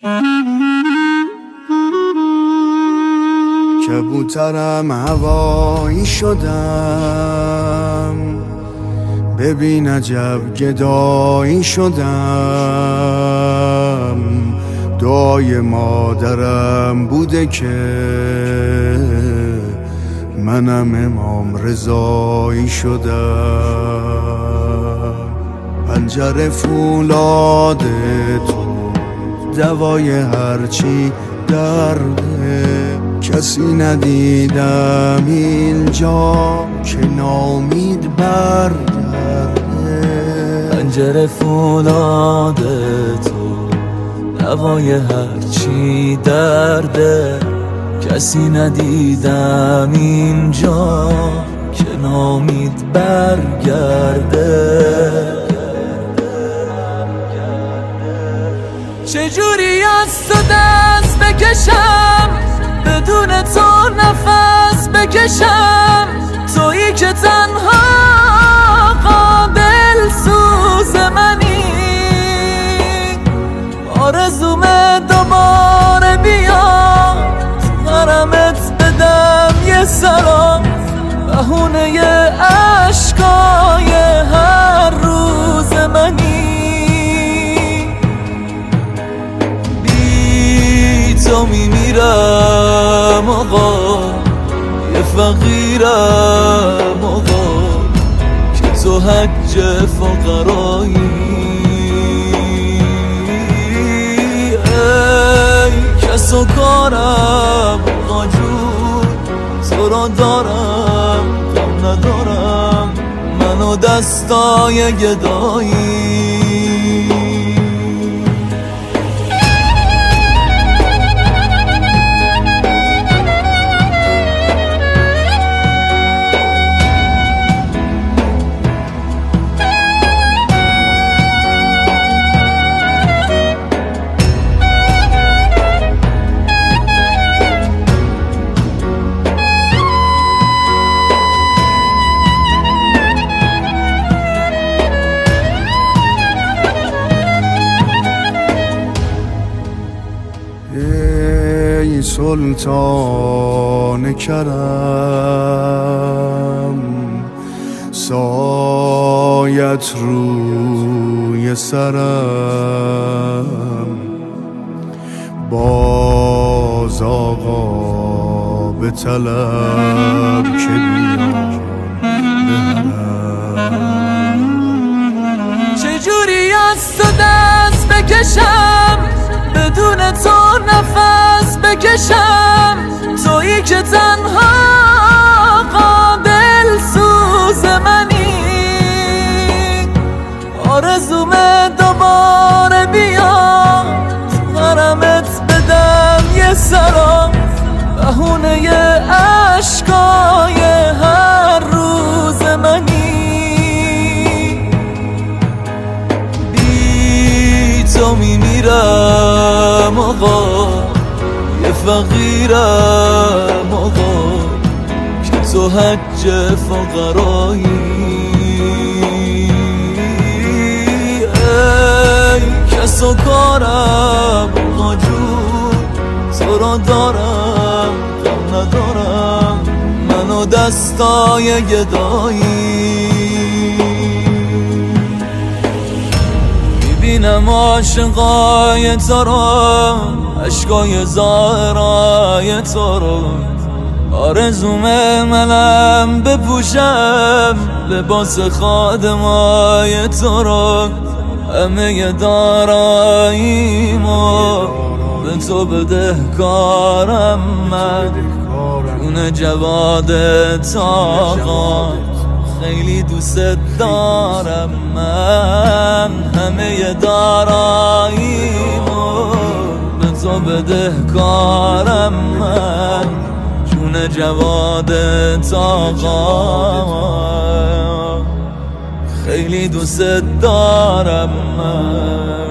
کبوترم هوایی شدم، ببین عجب گدایی شدم. دعای مادرم بوده که منم امام رضایی شدم. پنجره فولاد تو دوای هرچی درده، کسی ندیدم اینجا که نامید برگرده. پنجره فولاد تو دوای هرچی درده، کسی ندیدم اینجا که نامید برگرده. چجوری از تو دست بکشم، بدون تو نفس بکشم، تویی که تنها قابل سوز منی. آرزومه دوباره بیاد حرمت بدم یه سلام، بهونه عشقای هر روز منی. بی تو میمیرم آقا، یه فقیرم آقا، که تو حج فقرایی. ای کس و کارم آقا جون، تو را دارم غم ندارم، من و دستای گدایی. ای سلطان کرم، سایت روی سرم، باز آقا به طلب که بیام بهرم. چجوری از تو دست بکشم، بدون تو نفس بکشم، تویی که تنها قابل سوز منی. آرزومه دوباره بیاد حرمت بدم یه سلام، بهونه عشقای هر روز منی. بی تو میمیرم آقا، یه فقیرم آقا، که تو حج فقرایی. ای کس و کارم آقا جون، تو را دارم غم ندارم، من و دستای گدایی. میبینم عاشقای تو رو، عشقای ظاهرای تو رو، آرزومه منم بپوشم لباس خادمای تو رو. همه داراییمو به تو بدهکارم من، جون جواد طاقات خیلی دوست دارم من. همه داراییمو به تو بدهکارم من، جون جواد طاقات خیلی دوست دارم من.